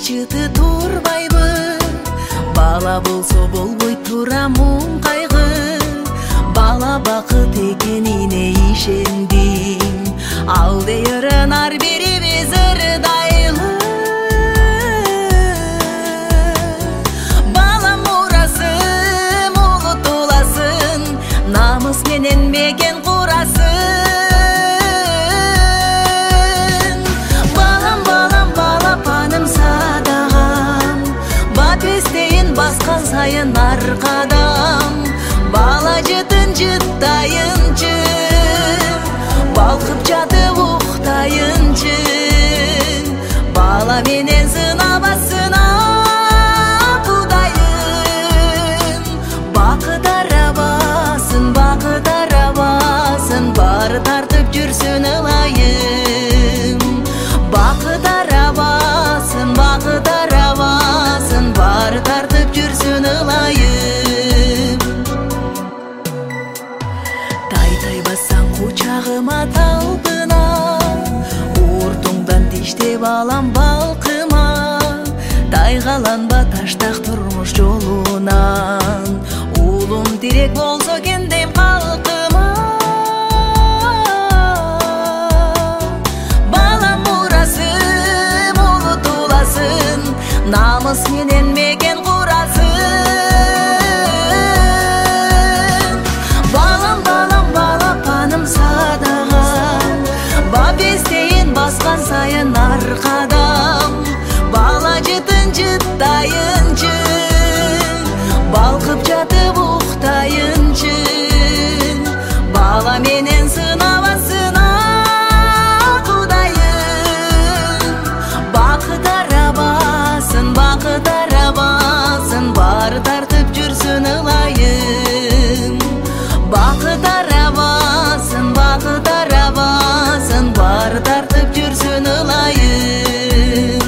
жыты турбайбы, бала болсо болбой тура муң кайгы. Бала бакыт экенине ишендим, ал дейрен ар бирибиз ырдайлы. Бала мурасы улутуласын, намыс менен меген курасын. Балам, балам, балапаным садагам, бапестейин баскан сайын аркадам. Бала жытын жыттайынчы, балкып жатып уктайынчы. Бала менен сынабасын Кудайым. Бакыт арабасын, бакыт арабасын, бары тартып жүрсүн ылайым. Бакыт арабасын, бакыт арабасын, бары тартып жүрсүн ылайым. Тай бассаң кучагыма талпына, уртуңдан тиштеп алам балкыма. Тайгаланба таштак турмуш жолунан, улум тирек болсо кендем калкыма. Балам мурасым улутуласын, намыс менен меген курасын. Бапестейин баскан сайын аркадам, бала жытын жыттайынчы, балкып жатып уктайынчы. Бала менен сынабасын Кудайым. Бакыт арабасын, бакыт арабасын, бары тартып жүрсүн ылайым. Бакыт арабасын, бакыт арабасын, бары тартып жүрсүн ылайым.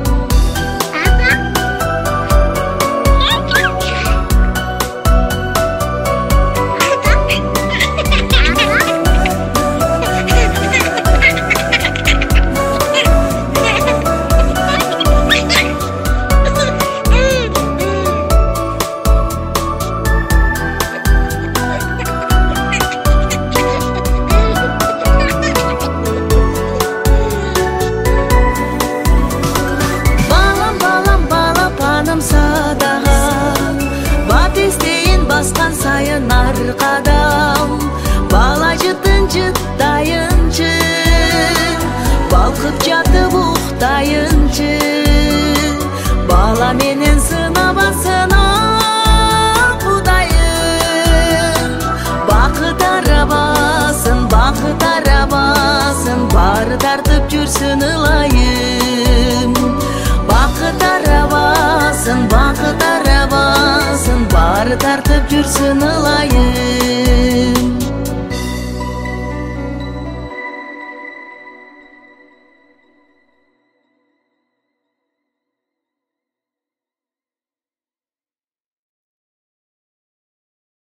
Баскан сайын аркадам, бала жытын жыттайынчы, балкып жатып уктайынчы. Бала менен сынабасын Кудайым. Бакыт арабасын, бакыт арабасын, бары тартып жүрсүн ылайым. Бакыт арабасын, бакыт арабасын, бары тартып жүрсүн ылайым.